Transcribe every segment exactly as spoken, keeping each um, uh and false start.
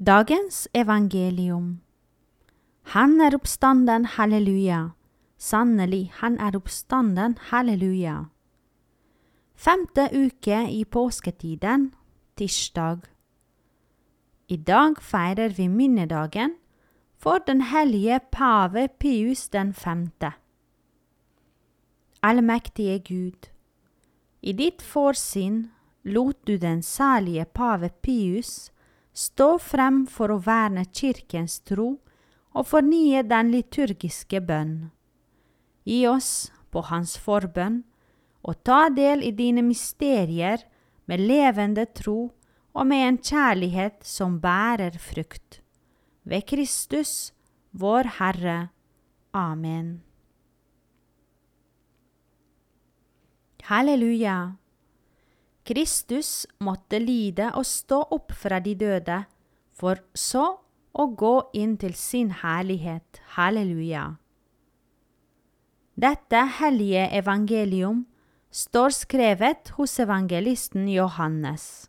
Dagens evangelium. Han er oppstanden, halleluja. Sannelig, han er oppstanden, halleluja. Femte uke i påsketiden, tirsdag. I dag feirer vi minnedagen for den hellige pave Pius den femte. Allmektige Gud, i ditt forsyn lot du den salige pave Pius stå frem for å verne kirkens tro og fornye den liturgiske bønn. Gi oss, på hans forbønn, å ta del i dine mysterier med levende tro og med en kjærlighet som bærer frukt. Ved Kristus, vår Herre. Amen. Halleluja! Kristus måtte lide og stå opp fra de døde, for så å gå inn til sin herlighet. Halleluja! Dette hellige evangelium står skrevet hos evangelisten Johannes.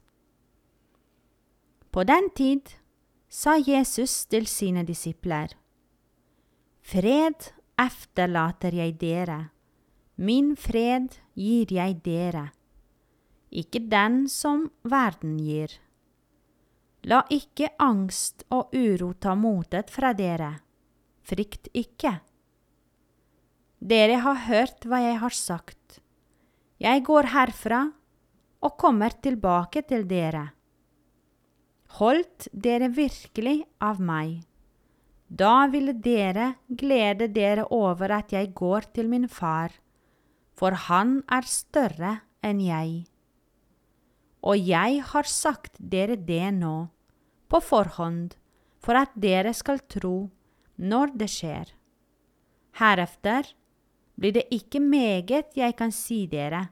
På den tid sa Jesus til sine disipler: Fred efterlater jeg dere, min fred gir jeg dere, ikke den som verden gir. La ikke angst og uro ta motet fra dere, frykt ikke. Dere har hørt hva jeg har sagt. Jeg går herfra og kommer tilbake til dere. Holdt dere virkelig av meg, da ville dere glede dere over at jeg går til min far, for han er større enn jeg. Og jeg har sagt dere det nå, på forhånd, for at dere skal tro når det skjer. Herefter blir det ikke meget jeg kan si dere.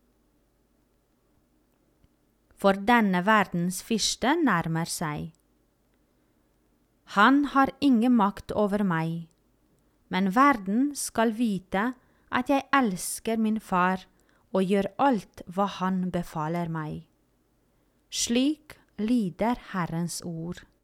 For denne verdens fyrste nærmer seg. Han har ingen makt over meg, men verden skal vite at jeg elsker min far og gjør alt hva han befaler meg. Slik lyder Herrens ord.